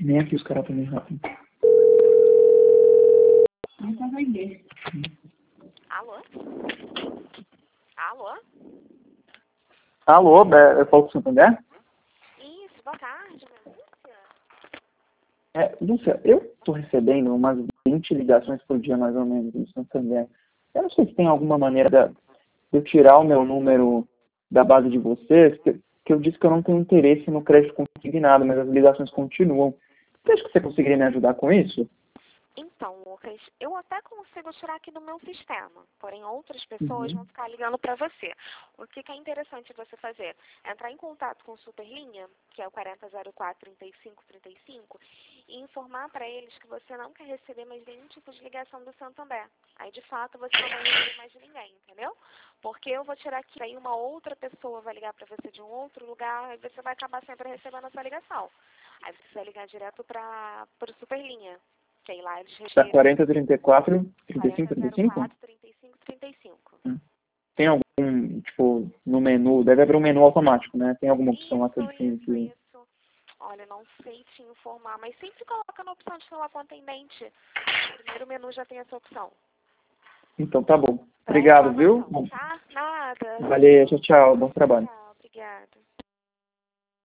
Nem aqui os caras também rápido. Então vai ver. Alô? Alô? Alô, eu falo com o Santander? Isso, boa tarde, minha Lúcia. Lúcia, eu estou recebendo umas 20 ligações por dia, mais ou menos, no Santander. Eu não sei se tem alguma maneira de eu tirar o meu número da base de vocês, que eu disse que eu não tenho interesse no crédito consignado, mas as ligações continuam. Você acha que você conseguiria me ajudar com isso? Então, Lucas, eu até consigo tirar aqui do meu sistema, porém outras pessoas vão ficar ligando para você. O que é interessante você fazer? Entrar em contato com o Superlinha, que é o 4004-3535, e informar para eles que você não quer receber mais nenhum tipo de ligação do Santander. Aí, de fato, você não vai receber mais de ninguém, entendeu? Porque eu vou tirar aqui, aí uma outra pessoa vai ligar para você de um outro lugar, e você vai acabar sempre recebendo essa ligação. Aí você vai ligar direto para o Superlinha. Sei lá, eles Tá receberam 4034, 3535? 3535. Tem algum, tipo, no menu, deve haver um menu automático, né? Tem alguma opção lá que eu tenho que... Isso. Olha, não sei te informar, mas sempre coloca na opção de falar com o atendente. O primeiro menu já tem essa opção. Então tá bom. Obrigado, viu? Tá? Nada. Valeu, tchau, tchau. Bom trabalho. Tchau, obrigada.